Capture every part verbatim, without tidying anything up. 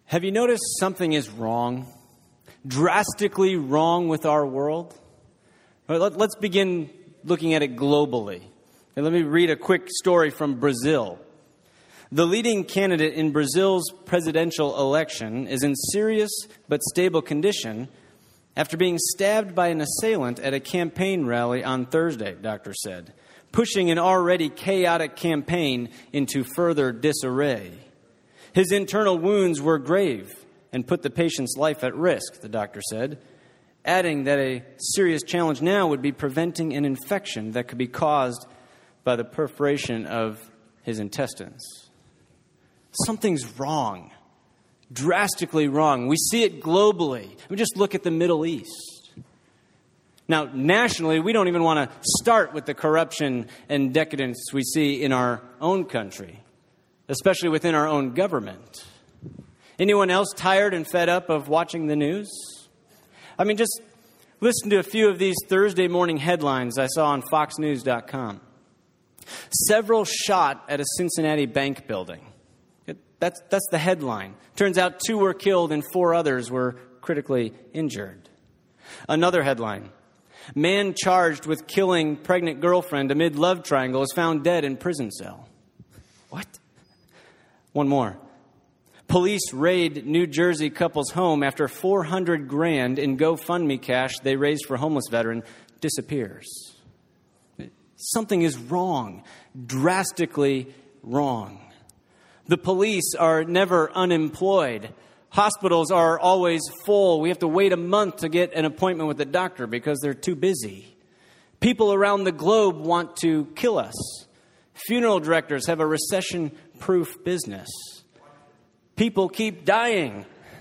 Have you noticed something is wrong? Drastically wrong with our world? Let's begin looking at it globally. And let me read a quick story from Brazil. The leading candidate in Brazil's presidential election is in serious but stable condition after being stabbed by an assailant at a campaign rally on Thursday, doctors said, pushing an already chaotic campaign into further disarray. His internal wounds were grave and put the patient's life at risk, the doctor said, adding that a serious challenge now would be preventing an infection that could be caused by the perforation of his intestines. Something's wrong, drastically wrong. We see it globally. We just look at the Middle East. Now, nationally, we don't even want to start with the corruption and decadence we see in our own country, especially within our own government. Anyone else tired and fed up of watching the news? I mean, just listen to a few of these Thursday morning headlines I saw on fox news dot com. Several shot at a Cincinnati bank building. It, that's, that's the headline. Turns out two were killed and four others were critically injured. Another headline. Man charged with killing pregnant girlfriend amid love triangle is found dead in prison cell. What? One more. Police raid New Jersey couple's home after four hundred grand in GoFundMe cash they raised for homeless veteran disappears. Something is wrong, drastically wrong. The police are never unemployed. Hospitals are always full. We have to wait a month to get an appointment with the doctor because they're too busy. People around the globe want to kill us. Funeral directors have a recession-proof business. People keep dying.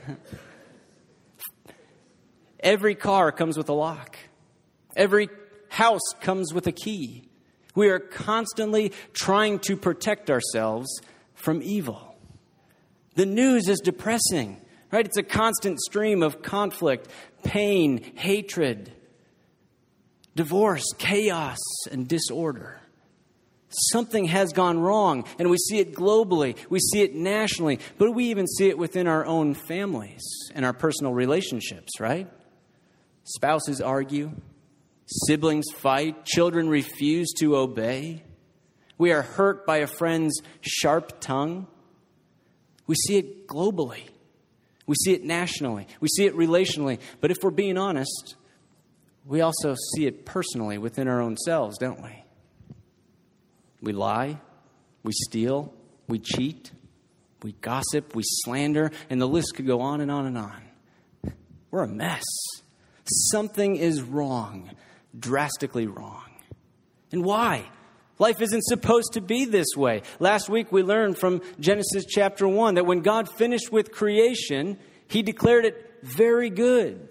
Every car comes with a lock. Every house comes with a key. We are constantly trying to protect ourselves from evil. The news is depressing, right? It's a constant stream of conflict, pain, hatred, divorce, chaos, and disorder. Something has gone wrong, and we see it globally. We see it nationally, but we even see it within our own families and our personal relationships, right? Spouses argue. Siblings fight. Children refuse to obey. We are hurt by a friend's sharp tongue. We see it globally. We see it nationally. We see it relationally. But if we're being honest, we also see it personally within our own selves, don't we? We lie, we steal, we cheat, we gossip, we slander, and the list could go on and on and on. We're a mess. Something is wrong, drastically wrong. And why? Life isn't supposed to be this way. Last week we learned from Genesis chapter one that when God finished with creation, He declared it very good.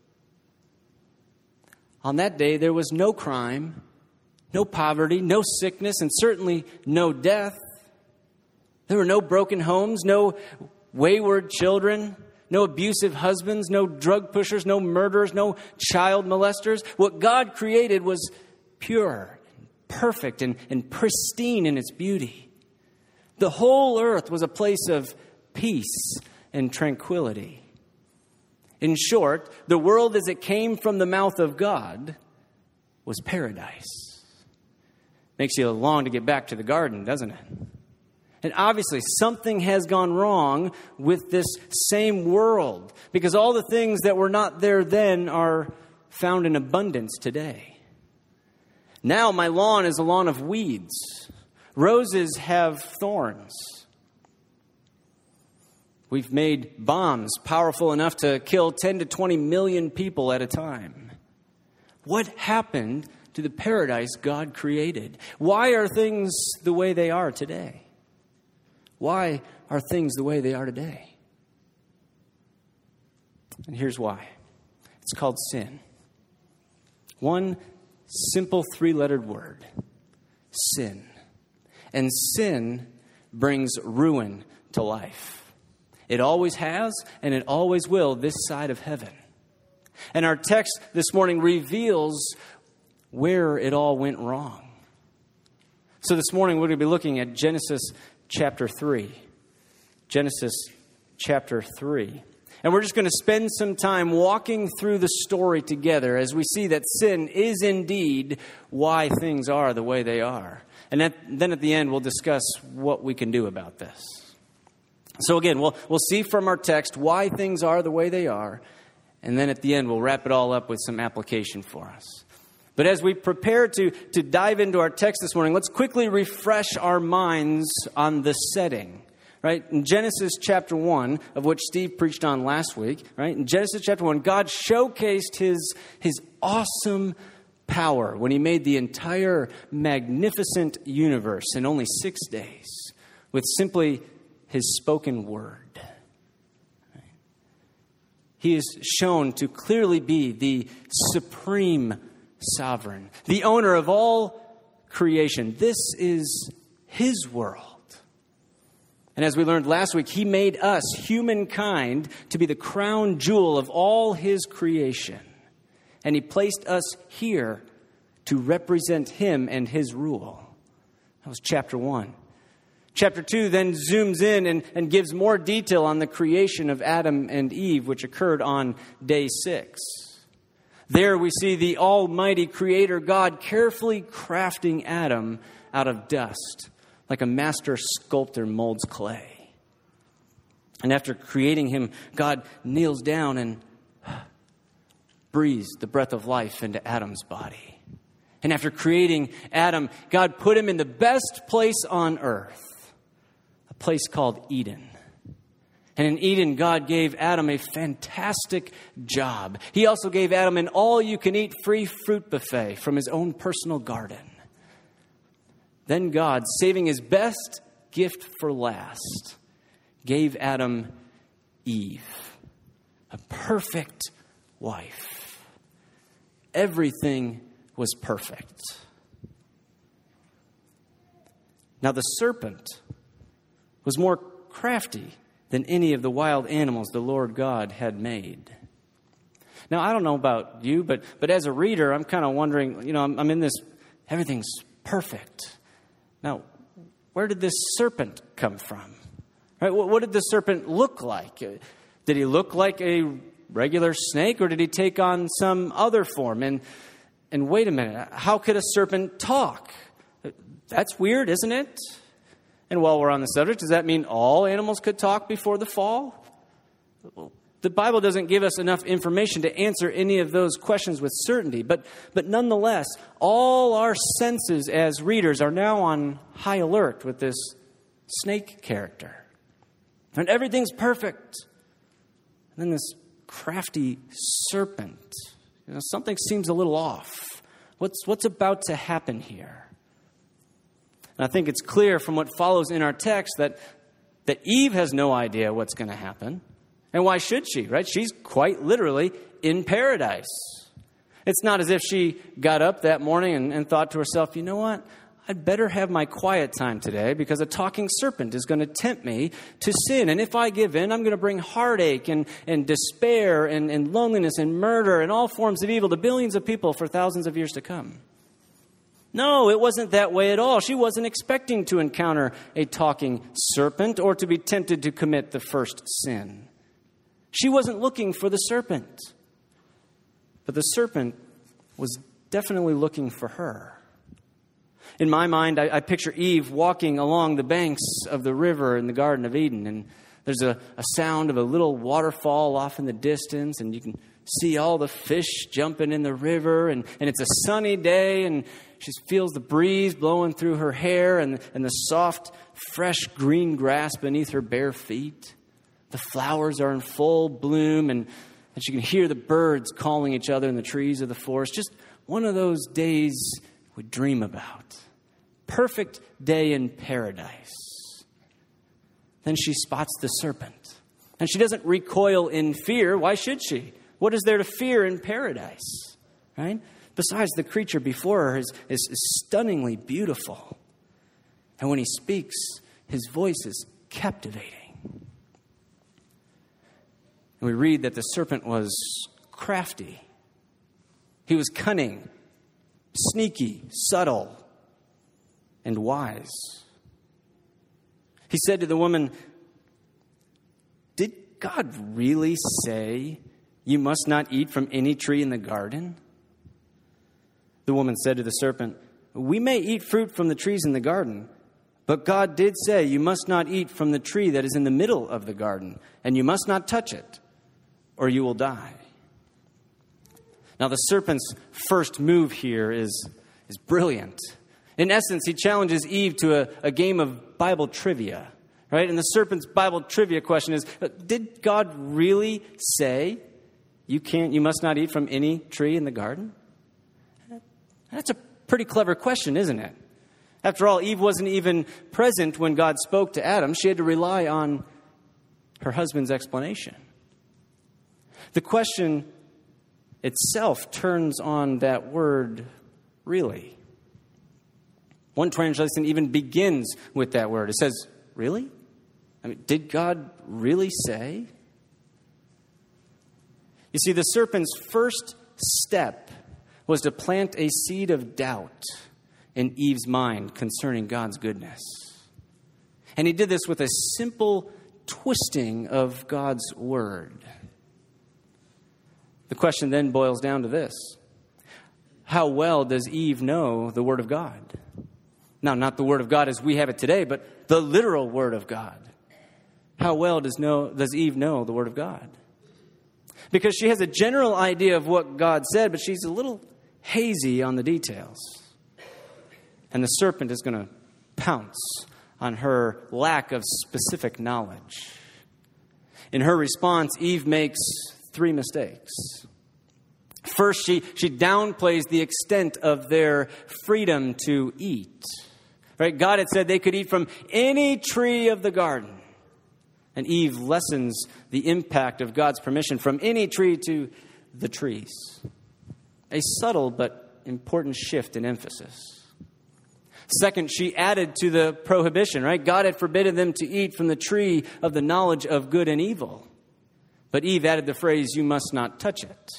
On that day there was no crime, no poverty, no sickness, and certainly no death. There were no broken homes, no wayward children, no abusive husbands, no drug pushers, no murderers, no child molesters. What God created was pure, perfect, and, and pristine in its beauty. The whole earth was a place of peace and tranquility. In short, the world as it came from the mouth of God was paradise. Makes you long to get back to the garden, doesn't it? And obviously, something has gone wrong with this same world because all the things that were not there then are found in abundance today. Now my lawn is a lawn of weeds. Roses have thorns. We've made bombs powerful enough to kill ten to twenty million people at a time. What happened to the paradise God created? Why are things the way they are today? Why are things the way they are today? And here's why. It's called sin. One simple three-lettered word. Sin. And sin brings ruin to life. It always has, and it always will this side of heaven. And our text this morning reveals where it all went wrong. So this morning we're going to be looking at Genesis chapter three. Genesis chapter three. And we're just going to spend some time walking through the story together as we see that sin is indeed why things are the way they are. And that, then at the end, we'll discuss what we can do about this. So again, we'll, we'll see from our text why things are the way they are. And then at the end, we'll wrap it all up with some application for us. But as we prepare to, to dive into our text this morning, let's quickly refresh our minds on the setting. Right? In Genesis chapter one, of which Steve preached on last week, right? In Genesis chapter one, God showcased his, his awesome power when he made the entire magnificent universe in only six days with simply his spoken word. Right? He is shown to clearly be the supreme sovereign, the owner of all creation. This is his world. And as we learned last week, he made us, humankind, to be the crown jewel of all his creation. And he placed us here to represent him and his rule. That was chapter one. Chapter two then zooms in and, and gives more detail on the creation of Adam and Eve, which occurred on day six. There we see the almighty creator God carefully crafting Adam out of dust, like a master sculptor molds clay. And after creating him, God kneels down and breathes the breath of life into Adam's body. And after creating Adam, God put him in the best place on earth, a place called Eden. And in Eden, God gave Adam a fantastic job. He also gave Adam an all-you-can-eat free fruit buffet from his own personal garden. Then God, saving his best gift for last, gave Adam Eve, a perfect wife. Everything was perfect. Now the serpent was more crafty than any of the wild animals the Lord God had made. Now I don't know about you, but, but as a reader, I'm kind of wondering, you know, I'm, I'm in this, everything's perfect. Now, where did this serpent come from? Right? What did the serpent look like? Did he look like a regular snake, or did he take on some other form? And and wait a minute, how could a serpent talk? That's weird, isn't it? And while we're on the subject, does that mean all animals could talk before the fall? Well, the Bible doesn't give us enough information to answer any of those questions with certainty. But, but nonetheless, all our senses as readers are now on high alert with this snake character. And everything's perfect. And then this crafty serpent. You know, something seems a little off. What's, what's about to happen here? And I think it's clear from what follows in our text that, that Eve has no idea what's going to happen. And why should she, right? She's quite literally in paradise. It's not as if she got up that morning and, and thought to herself, you know what? I'd better have my quiet time today because a talking serpent is going to tempt me to sin. And if I give in, I'm going to bring heartache and, and despair and, and loneliness and murder and all forms of evil to billions of people for thousands of years to come. No, it wasn't that way at all. She wasn't expecting to encounter a talking serpent or to be tempted to commit the first sin. She wasn't looking for the serpent. But the serpent was definitely looking for her. In my mind, I, I picture Eve walking along the banks of the river in the Garden of Eden. And there's a, a sound of a little waterfall off in the distance. And you can see all the fish jumping in the river. And, and it's a sunny day. And she feels the breeze blowing through her hair and, and the soft, fresh green grass beneath her bare feet. The flowers are in full bloom, and, and she can hear the birds calling each other in the trees of the forest. Just one of those days we dream about. Perfect day in paradise. Then she spots the serpent. And she doesn't recoil in fear. Why should she? What is there to fear in paradise? Right? Besides, the creature before her is, is, is stunningly beautiful. And when he speaks, his voice is captivating. And we read that the serpent was crafty. He was cunning, sneaky, subtle, and wise. He said to the woman, did God really say you must not eat from any tree in the garden? The woman said to the serpent, we may eat fruit from the trees in the garden, but God did say you must not eat from the tree that is in the middle of the garden, and you must not touch it, or you will die. Now the serpent's first move here is, is brilliant. In essence, he challenges Eve to a, a game of Bible trivia, right? And the serpent's Bible trivia question is, did God really say you can't, you must not eat from any tree in the garden? That's a pretty clever question, isn't it? After all, Eve wasn't even present when God spoke to Adam. She had to rely on her husband's explanation. The question itself turns on that word, really. One translation even begins with that word. It says, really? I mean, did God really say? You see, the serpent's first step was to plant a seed of doubt in Eve's mind concerning God's goodness. And he did this with a simple twisting of God's word. The question then boils down to this. How well does Eve know the word of God? Now, not the word of God as we have it today, but the literal word of God. How well does, know, does Eve know the word of God? Because she has a general idea of what God said, but she's a little hazy on the details. And the serpent is going to pounce on her lack of specific knowledge. In her response, Eve makes three mistakes. First, she, she downplays the extent of their freedom to eat. Right? God had said they could eat from any tree of the garden. And Eve lessens the impact of God's permission from any tree to the trees. A subtle but important shift in emphasis. Second, she added to the prohibition, right? God had forbidden them to eat from the tree of the knowledge of good and evil. But Eve added the phrase, you must not touch it.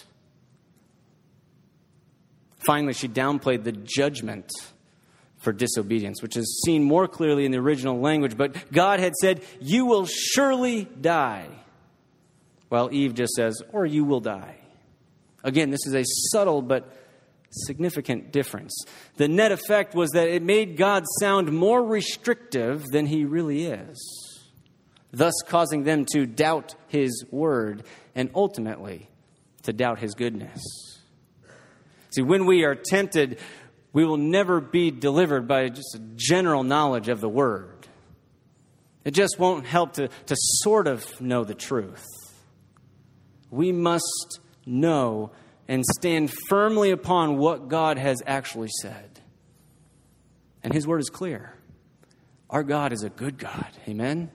Finally, she downplayed the judgment for disobedience, which is seen more clearly in the original language. But God had said, you will surely die. While Eve just says, or you will die. Again, this is a subtle but significant difference. The net effect was that it made God sound more restrictive than he really is, thus causing them to doubt his word and ultimately to doubt his goodness. See, when we are tempted, we will never be delivered by just a general knowledge of the word. It just won't help to, to sort of know the truth. We must know and stand firmly upon what God has actually said. And his word is clear. Our God is a good God. Amen?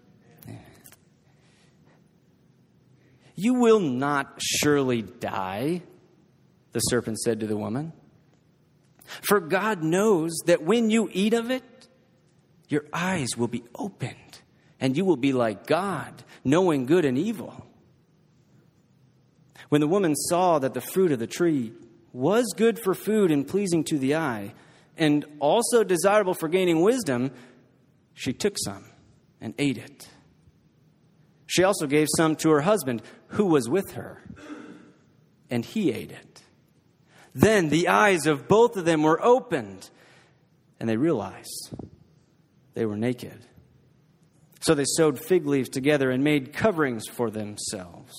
You will not surely die, the serpent said to the woman. For God knows that when you eat of it, your eyes will be opened, and you will be like God, knowing good and evil. When the woman saw that the fruit of the tree was good for food and pleasing to the eye, and also desirable for gaining wisdom, she took some and ate it. She also gave some to her husband, who was with her, and he ate it. Then the eyes of both of them were opened, and they realized they were naked. So they sewed fig leaves together and made coverings for themselves.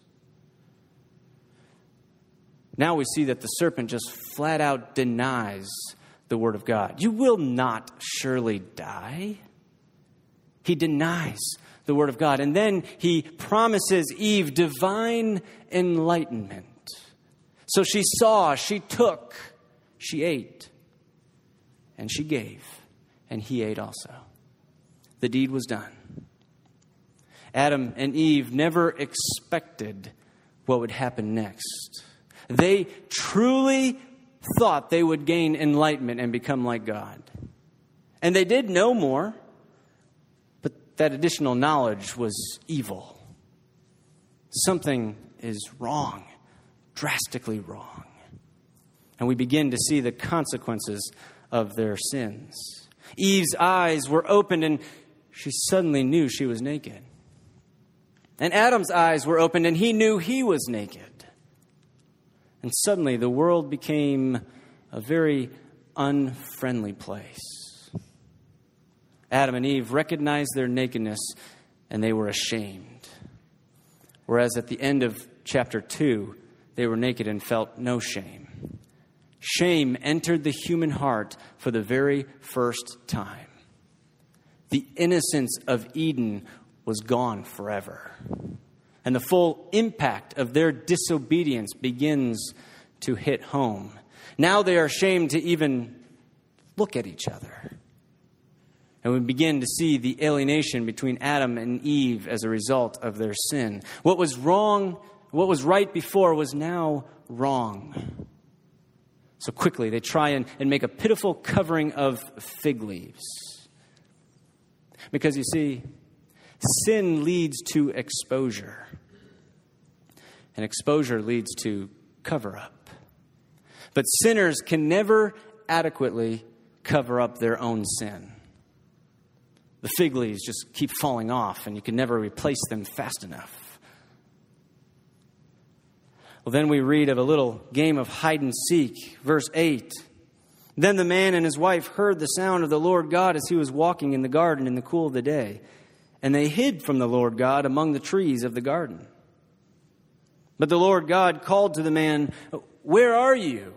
Now we see that the serpent just flat out denies the word of God. You will not surely die. He denies the word of God. And then he promises Eve divine enlightenment. So she saw, she took, she ate, and she gave, and he ate also. The deed was done. Adam and Eve never expected what would happen next. They truly thought they would gain enlightenment and become like God. And they did know more, but that additional knowledge was evil. Something is wrong, drastically wrong. And we begin to see the consequences of their sins. Eve's eyes were opened and she suddenly knew she was naked. And Adam's eyes were opened, and he knew he was naked. And suddenly the world became a very unfriendly place. Adam and Eve recognized their nakedness, and they were ashamed. Whereas at the end of chapter two, they were naked and felt no shame. Shame entered the human heart for the very first time. The innocence of Eden was gone forever. And the full impact of their disobedience begins to hit home. Now they are ashamed to even look at each other. And we begin to see the alienation between Adam and Eve as a result of their sin. What was wrong, what was right before was now wrong. So quickly they try and, and make a pitiful covering of fig leaves. Because you see, sin leads to exposure. And exposure leads to cover up. But sinners can never adequately cover up their own sin. The fig leaves just keep falling off, and you can never replace them fast enough. Well, then we read of a little game of hide and seek. Verse eight. Then the man and his wife heard the sound of the Lord God as he was walking in the garden in the cool of the day. And they hid from the Lord God among the trees of the garden. But the Lord God called to the man, "Where are you?"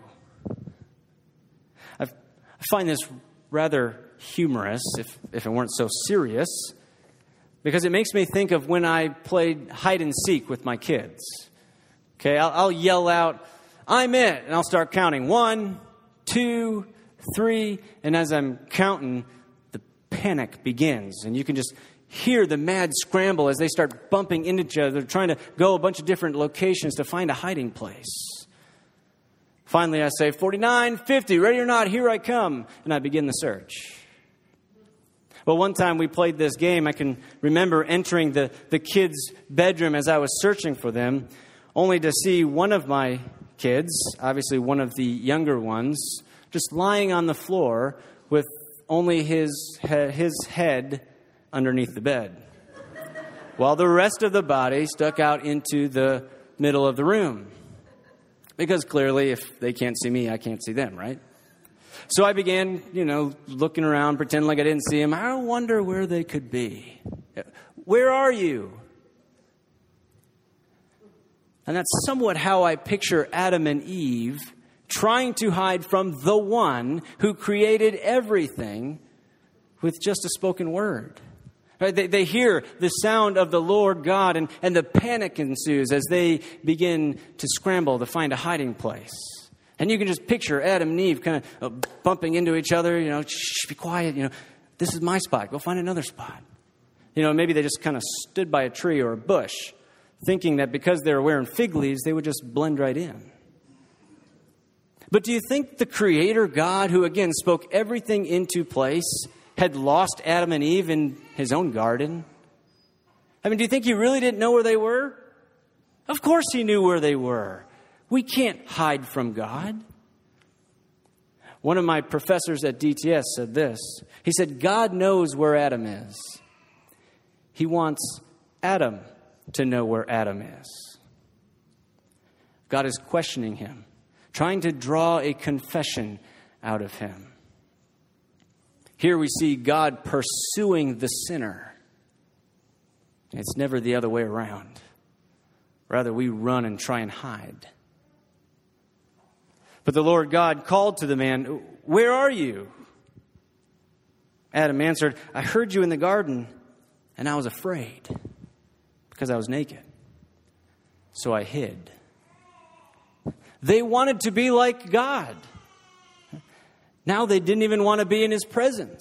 I find this rather humorous, if, if it weren't so serious, because it makes me think of when I played hide and seek with my kids. Okay, I'll, I'll yell out, "I'm it," and I'll start counting. One, two, three, and as I'm counting, the panic begins, and you can just hear the mad scramble as they start bumping into each other, trying to go a bunch of different locations to find a hiding place. Finally, I say, forty-nine, fifty, ready or not, here I come, and I begin the search. Well, one time we played this game, I can remember entering the, the kids' bedroom as I was searching for them, only to see one of my kids, obviously one of the younger ones, just lying on the floor with only his his head underneath the bed, while the rest of the body stuck out into the middle of the room. Because clearly, if they can't see me, I can't see them, right? So I began, you know, looking around, pretending like I didn't see him. I wonder where they could be. Where are you? And that's somewhat how I picture Adam and Eve trying to hide from the one who created everything with just a spoken word. Right? They, they hear the sound of the Lord God, and, and the panic ensues as they begin to scramble to find a hiding place. And you can just picture Adam and Eve kind of uh, bumping into each other, you know, shh, be quiet, you know, this is my spot, go find another spot. You know, maybe they just kind of stood by a tree or a bush, thinking that because they were wearing fig leaves, they would just blend right in. But do you think the Creator God, who again spoke everything into place, had lost Adam and Eve in his own garden? I mean, do you think he really didn't know where they were? Of course he knew where they were. We can't hide from God. One of my professors at D T S said this. He said, God knows where Adam is. He wants Adam to know where Adam is. God is questioning him, trying to draw a confession out of him. Here we see God pursuing the sinner. It's never the other way around. Rather, we run and try and hide. But the Lord God called to the man, "Where are you?" Adam answered, "I heard you in the garden, and I was afraid because I was naked. So I hid." They wanted to be like God. Now they didn't even want to be in his presence.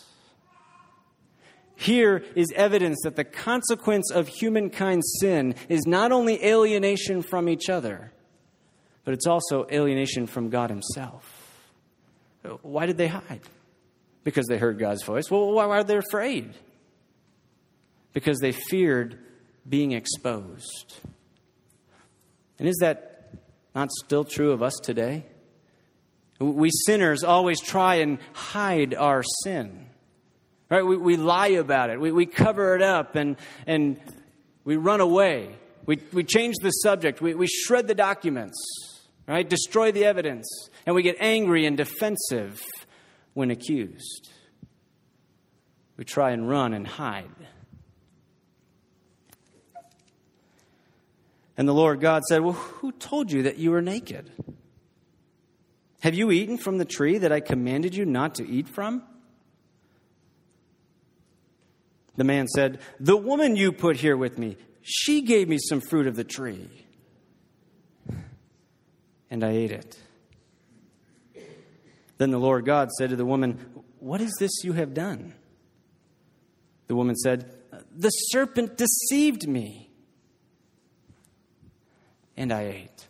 Here is evidence that the consequence of humankind's sin is not only alienation from each other, but it's also alienation from God himself. Why did they hide? Because they heard God's voice. Well, why were they afraid? Because they feared being exposed. And is that not still true of us today? We sinners always try and hide our sin. Right? We, we lie about it. We, we cover it up and, and We run away. We, we change the subject. We, we shred the documents, right? Destroy the evidence. And we get angry and defensive when accused. We try and run and hide. And the Lord God said, well, who told you that you were naked? Have you eaten from the tree that I commanded you not to eat from? The man said, the woman you put here with me, she gave me some fruit of the tree, and I ate it. Then the Lord God said to the woman, what is this you have done? The woman said, the serpent deceived me, and I ate.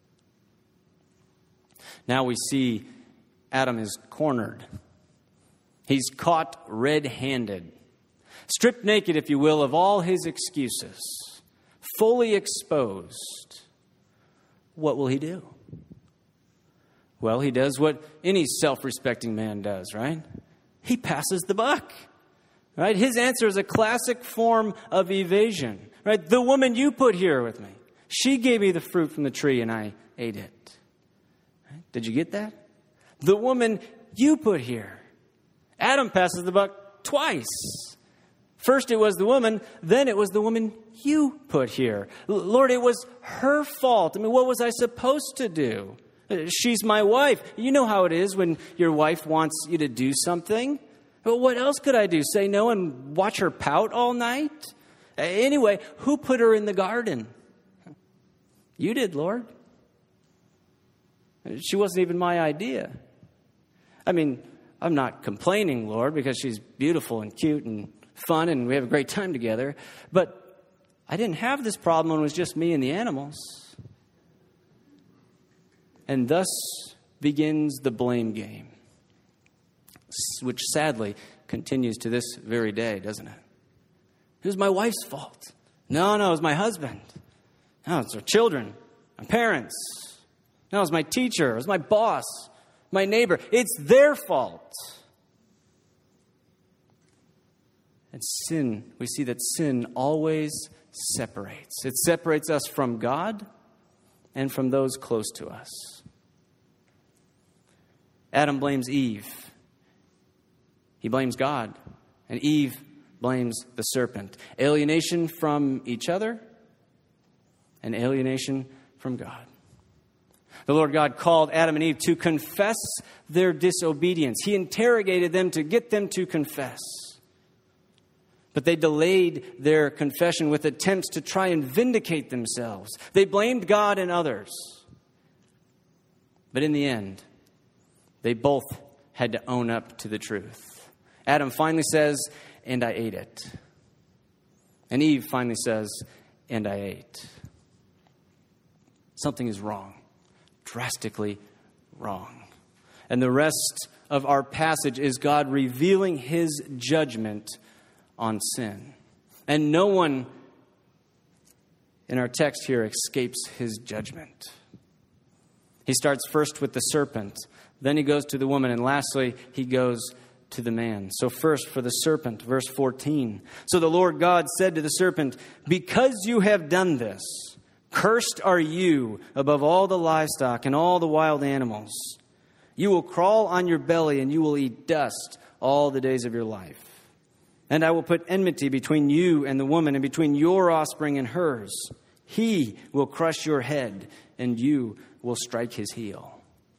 Now we see Adam is cornered. He's caught red-handed. Stripped naked, if you will, of all his excuses. Fully exposed. What will he do? Well, he does what any self-respecting man does, right? He passes the buck. Right? His answer is a classic form of evasion. Right? The woman you put here with me, she gave me the fruit from the tree and I ate it. Right? Did you get that? The woman you put here. Adam passes the buck twice. First it was the woman, then it was the woman you put here. Lord, it was her fault. I mean, what was I supposed to do? She's my wife. You know how it is when your wife wants you to do something. But what else could I do? Say no and watch her pout all night? Anyway, who put her in the garden? You did, Lord. She wasn't even my idea. I mean, I'm not complaining, Lord, because she's beautiful and cute and fun and we have a great time together. But I didn't have this problem when it was just me and the animals. And thus begins the blame game, which sadly continues to this very day, doesn't it? It was my wife's fault. No, no, it was my husband. No, it's our children, my parents. No, it was my teacher. It was my boss, my neighbor. It's their fault. And sin, we see that sin always separates. It separates us from God and from those close to us. Adam blames Eve. He blames God. And Eve blames the serpent. Alienation from each other and alienation from God. The Lord God called Adam and Eve to confess their disobedience. He interrogated them to get them to confess. But they delayed their confession with attempts to try and vindicate themselves. They blamed God and others. But in the end, they both had to own up to the truth. Adam finally says, and I ate it. And Eve finally says, and I ate. Something is wrong. Drastically wrong. And the rest of our passage is God revealing his judgment on sin. And no one in our text here escapes his judgment. He starts first with the serpent, then he goes to the woman, and lastly, he goes to the man. So first for the serpent, verse fourteen. So the Lord God said to the serpent, because you have done this, cursed are you above all the livestock and all the wild animals. You will crawl on your belly and you will eat dust all the days of your life. And I will put enmity between you and the woman, and between your offspring and hers. He will crush your head, and you will strike his heel.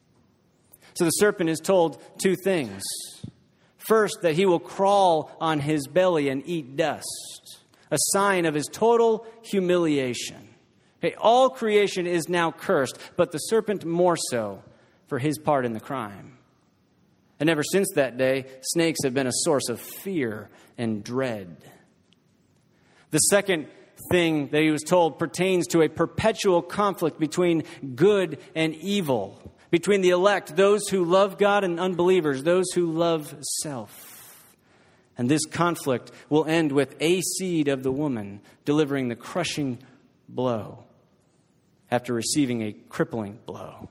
So the serpent is told two things. First, that he will crawl on his belly and eat dust, a sign of his total humiliation. Okay, all creation is now cursed, but the serpent more so for his part in the crime. And ever since that day, snakes have been a source of fear and dread. The second thing that he was told pertains to a perpetual conflict between good and evil, between the elect, those who love God, and unbelievers, those who love self. And this conflict will end with a seed of the woman delivering the crushing blow after receiving a crippling blow.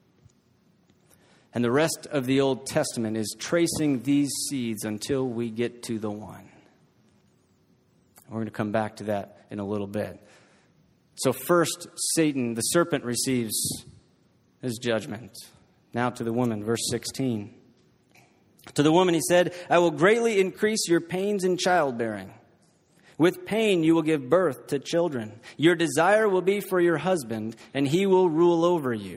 And the rest of the Old Testament is tracing these seeds until we get to the one. We're going to come back to that in a little bit. So first, Satan, the serpent, receives his judgment. Now to the woman, verse sixteen. To the woman he said, I will greatly increase your pains in childbearing. With pain you will give birth to children. Your desire will be for your husband, and he will rule over you.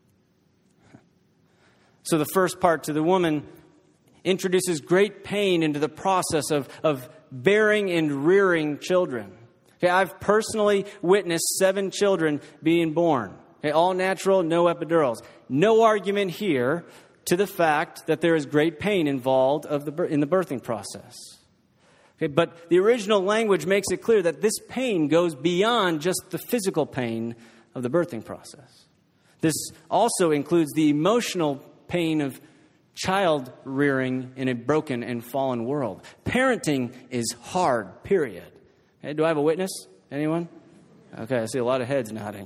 So the first part, to the woman, introduces great pain into the process of, of bearing and rearing children. Okay, I've personally witnessed seven children being born. Okay, all natural, no epidurals. No argument here to the fact that there is great pain involved of the, in the birthing process. Okay, but the original language makes it clear that this pain goes beyond just the physical pain of the birthing process. This also includes the emotional pain of child rearing in a broken and fallen world. Parenting is hard, period. Okay, do I have a witness? Anyone? Okay, I see a lot of heads nodding.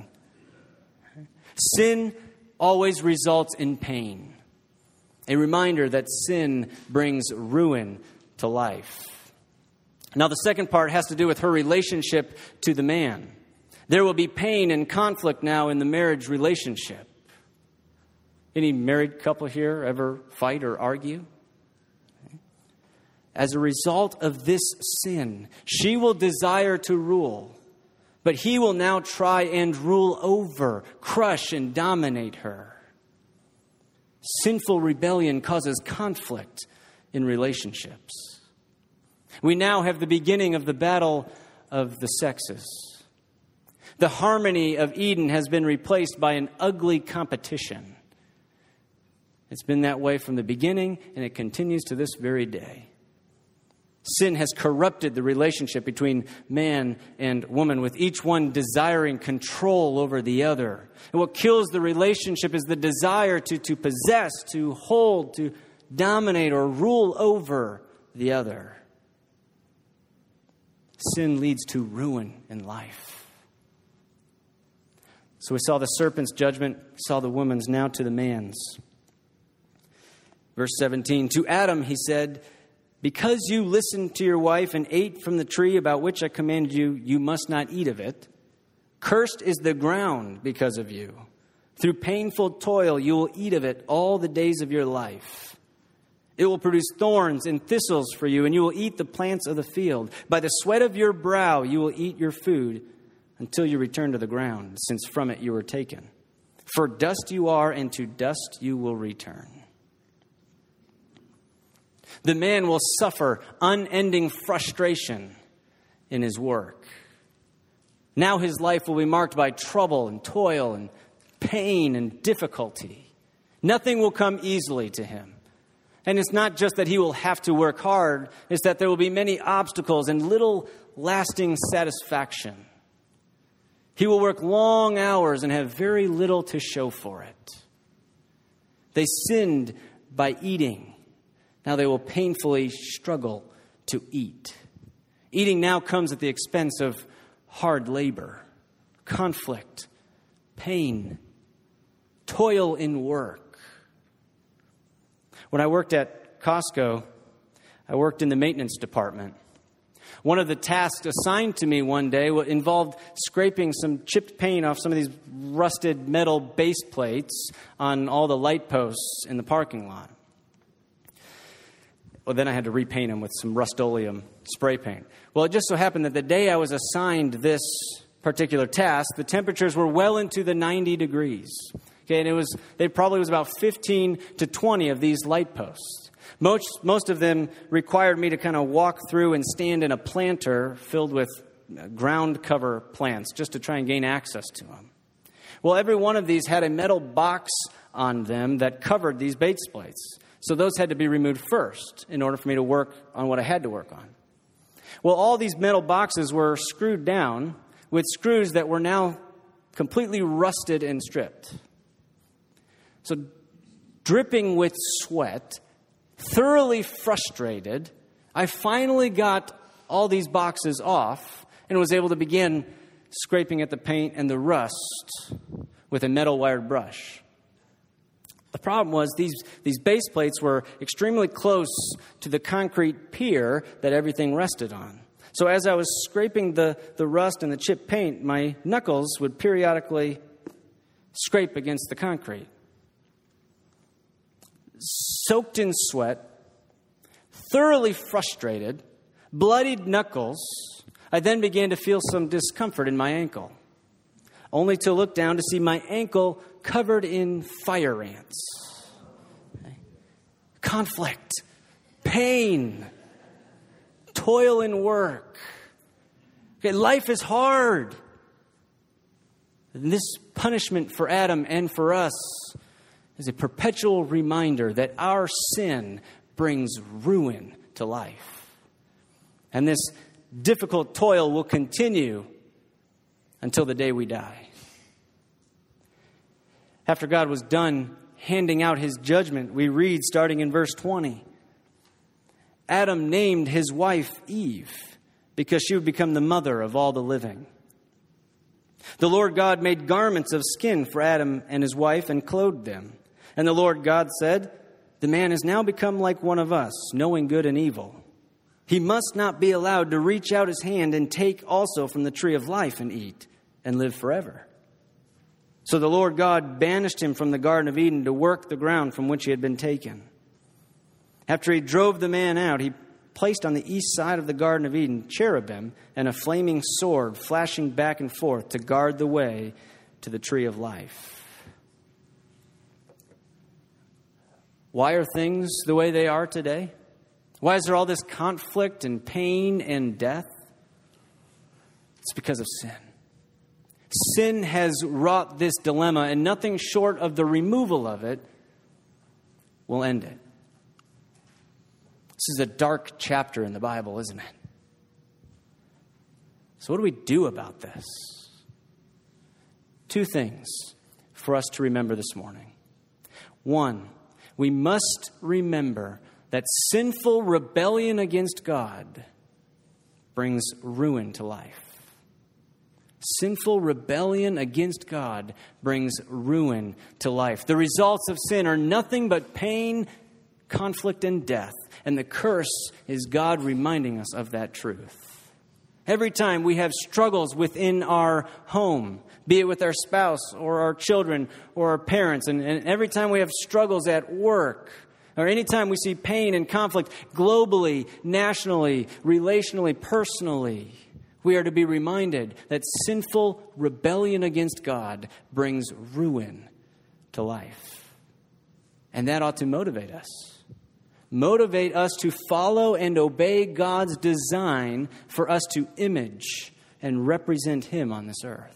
Sin always results in pain. A reminder that sin brings ruin to life. Now, the second part has to do with her relationship to the man. There will be pain and conflict now in the marriage relationship. Any married couple here ever fight or argue? As a result of this sin, she will desire to rule, but he will now try and rule over, crush, and dominate her. Sinful rebellion causes conflict in relationships. We now have the beginning of the battle of the sexes. The harmony of Eden has been replaced by an ugly competition. It's been that way from the beginning, and it continues to this very day. Sin has corrupted the relationship between man and woman, with each one desiring control over the other. And what kills the relationship is the desire to, to possess, to hold, to dominate, or rule over the other. Sin leads to ruin in life. So we saw the serpent's judgment, saw the woman's, now to the man's. Verse seventeen, to Adam he said, because you listened to your wife and ate from the tree about which I commanded you, you must not eat of it. Cursed is the ground because of you. Through painful toil you will eat of it all the days of your life. It will produce thorns and thistles for you, and you will eat the plants of the field. By the sweat of your brow you will eat your food until you return to the ground, since from it you were taken. For dust you are, and to dust you will return. The man will suffer unending frustration in his work. Now his life will be marked by trouble and toil and pain and difficulty. Nothing will come easily to him. And it's not just that he will have to work hard, it's that there will be many obstacles and little lasting satisfaction. He will work long hours and have very little to show for it. They sinned by eating. Now they will painfully struggle to eat. Eating now comes at the expense of hard labor, conflict, pain, toil in work. When I worked at Costco, I worked in the maintenance department. One of the tasks assigned to me one day involved scraping some chipped paint off some of these rusted metal base plates on all the light posts in the parking lot. Well, then I had to repaint them with some Rust-Oleum spray paint. Well, it just so happened that the day I was assigned this particular task, the temperatures were well into the ninety degrees. Okay, and it was they probably was about fifteen to twenty of these light posts. Most most of them required me to kind of walk through and stand in a planter filled with ground cover plants just to try and gain access to them. Well, every one of these had a metal box on them that covered these base plates. So those had to be removed first in order for me to work on what I had to work on. Well, all these metal boxes were screwed down with screws that were now completely rusted and stripped. So dripping with sweat, thoroughly frustrated, I finally got all these boxes off and was able to begin scraping at the paint and the rust with a metal wired brush. The problem was these, these base plates were extremely close to the concrete pier that everything rested on. So as I was scraping the, the rust and the chipped paint, my knuckles would periodically scrape against the concrete. Soaked in sweat, thoroughly frustrated, bloodied knuckles, I then began to feel some discomfort in my ankle, only to look down to see my ankle covered in fire ants. Okay. Conflict, pain, toil and work. Okay, life is hard. And this punishment for Adam and for us is a perpetual reminder that our sin brings ruin to life. And this difficult toil will continue until the day we die. After God was done handing out his judgment, we read starting in verse twenty, Adam named his wife Eve because she would become the mother of all the living. The Lord God made garments of skin for Adam and his wife and clothed them. And the Lord God said, the man has now become like one of us, knowing good and evil. He must not be allowed to reach out his hand and take also from the tree of life and eat and live forever. So the Lord God banished him from the Garden of Eden to work the ground from which he had been taken. After he drove the man out, he placed on the east side of the Garden of Eden cherubim and a flaming sword flashing back and forth to guard the way to the tree of life. Why are things the way they are today? Why is there all this conflict and pain and death? It's because of sin. Sin has wrought this dilemma, and nothing short of the removal of it will end it. This is a dark chapter in the Bible, isn't it? So what do we do about this? Two things for us to remember this morning. One, we must remember that sinful rebellion against God brings ruin to life. Sinful rebellion against God brings ruin to life. The results of sin are nothing but pain, conflict, and death. And the curse is God reminding us of that truth. Every time we have struggles within our home, be it with our spouse or our children or our parents, and, and every time we have struggles at work, or anytime we see pain and conflict globally, nationally, relationally, personally, we are to be reminded that sinful rebellion against God brings ruin to life. And that ought to motivate us. Motivate us to follow and obey God's design for us to image and represent Him on this earth.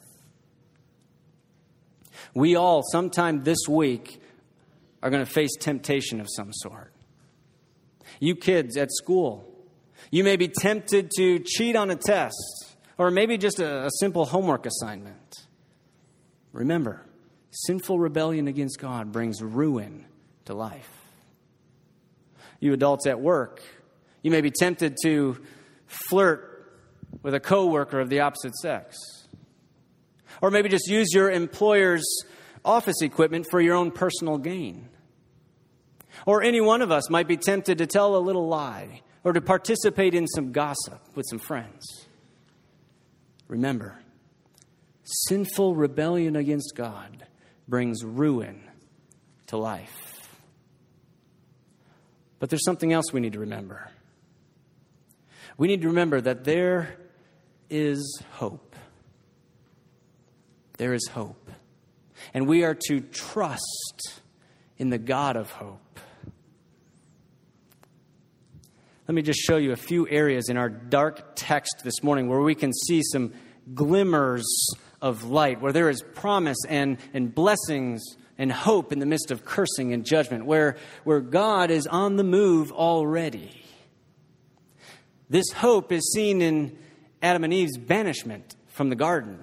We all, sometime this week, are going to face temptation of some sort. You kids at school, you may be tempted to cheat on a test, or maybe just a, a simple homework assignment. Remember, sinful rebellion against God brings ruin to life. You adults at work, you may be tempted to flirt with a coworker of the opposite sex. Or maybe just use your employer's office equipment for your own personal gain. Or any one of us might be tempted to tell a little lie or to participate in some gossip with some friends. Remember, sinful rebellion against God brings ruin to life. But there's something else we need to remember. We need to remember that there is hope. There is hope. And we are to trust in the God of hope. Let me just show you a few areas in our dark text this morning where we can see some glimmers of light, where there is promise and, and blessings and hope in the midst of cursing and judgment, where, where God is on the move already. This hope is seen in Adam and Eve's banishment from the garden.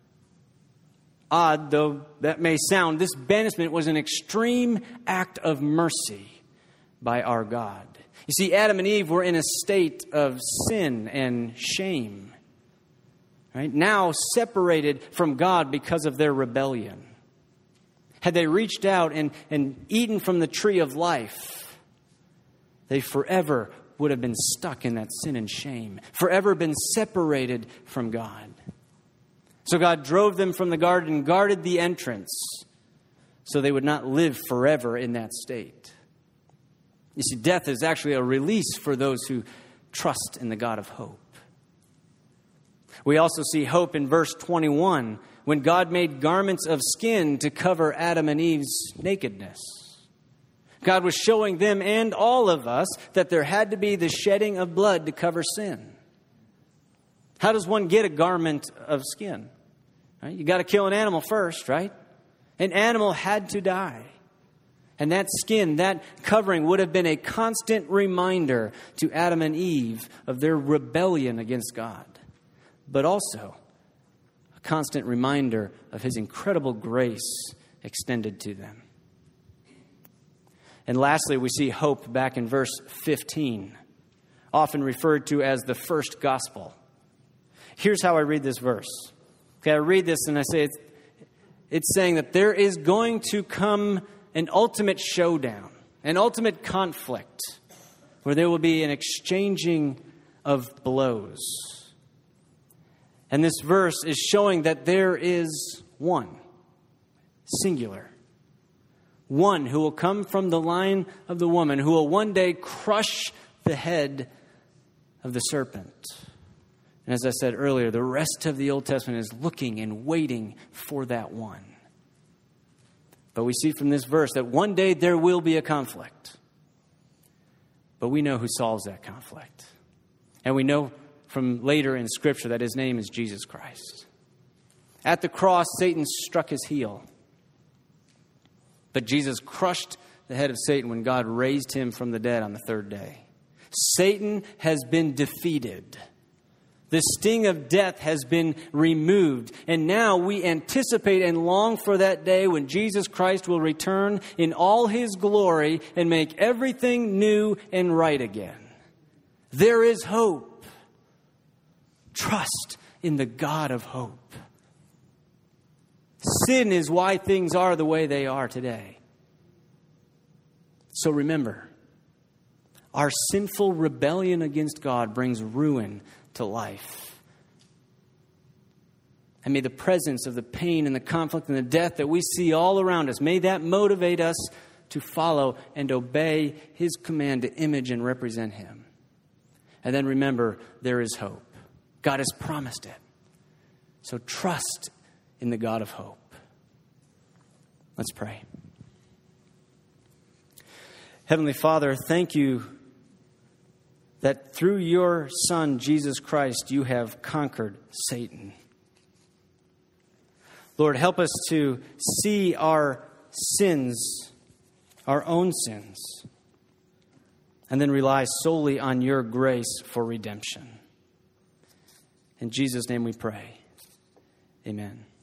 Odd though that may sound, this banishment was an extreme act of mercy by our God. You see, Adam and Eve were in a state of sin and shame, right? Now separated from God because of their rebellion. Had they reached out and, and eaten from the tree of life, they forever would have been stuck in that sin and shame, forever been separated from God. So God drove them from the garden and guarded the entrance so they would not live forever in that state. You see, death is actually a release for those who trust in the God of hope. We also see hope in verse twenty-one, when God made garments of skin to cover Adam and Eve's nakedness. God was showing them and all of us that there had to be the shedding of blood to cover sin. How does one get a garment of skin? Right? You got to kill an animal first, right? An animal had to die. And that skin, that covering would have been a constant reminder to Adam and Eve of their rebellion against God, but also a constant reminder of His incredible grace extended to them. And lastly, we see hope back in verse fifteen, often referred to as the first gospel. Here's how I read this verse. Okay, I read this and I say it's, it's saying that there is going to come an ultimate showdown, an ultimate conflict, where there will be an exchanging of blows. And this verse is showing that there is one, singular, one who will come from the line of the woman, who will one day crush the head of the serpent. And as I said earlier, the rest of the Old Testament is looking and waiting for that one. But we see from this verse that one day there will be a conflict. But we know who solves that conflict. And we know from later in Scripture that His name is Jesus Christ. At the cross, Satan struck his heel. But Jesus crushed the head of Satan when God raised him from the dead on the third day. Satan has been defeated. The sting of death has been removed. And now we anticipate and long for that day when Jesus Christ will return in all His glory and make everything new and right again. There is hope. Trust in the God of hope. Sin is why things are the way they are today. So remember, our sinful rebellion against God brings ruin to life. And may the presence of the pain and the conflict and the death that we see all around us, may that motivate us to follow and obey His command to image and represent Him. And then remember, there is hope. God has promised it. So trust in the God of hope. Let's pray. Heavenly Father, thank You that through Your Son, Jesus Christ, You have conquered Satan. Lord, help us to see our sins, our own sins, and then rely solely on Your grace for redemption. In Jesus' name we pray. Amen.